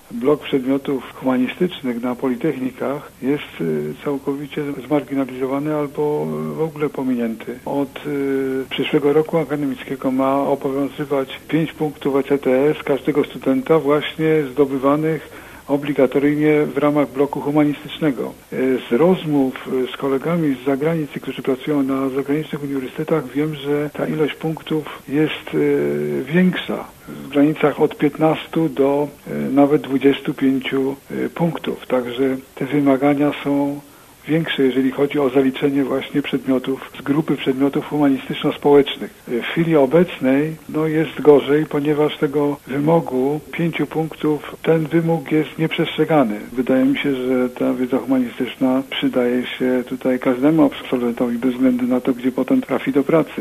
blok przedmiotów humanistycznych na politechnikach jest całkowicie zmarginalizowany albo w ogóle pominięty. Od przyszłego roku akademickiego ma obowiązywać 5 punktów ECTS każdego studenta właśnie zdobywanych obligatoryjnie w ramach bloku humanistycznego. Z rozmów z kolegami z zagranicy, którzy pracują na zagranicznych uniwersytetach, wiem, że ta ilość punktów jest większa. W granicach od 15 do nawet 25 punktów. Także te wymagania są większe, jeżeli chodzi o zaliczenie właśnie przedmiotów z grupy przedmiotów humanistyczno-społecznych. W chwili obecnej jest gorzej, ponieważ tego wymogu 5 punktów, ten wymóg jest nieprzestrzegany. Wydaje mi się, że ta wiedza humanistyczna przydaje się tutaj każdemu absolwentowi bez względu na to, gdzie potem trafi do pracy.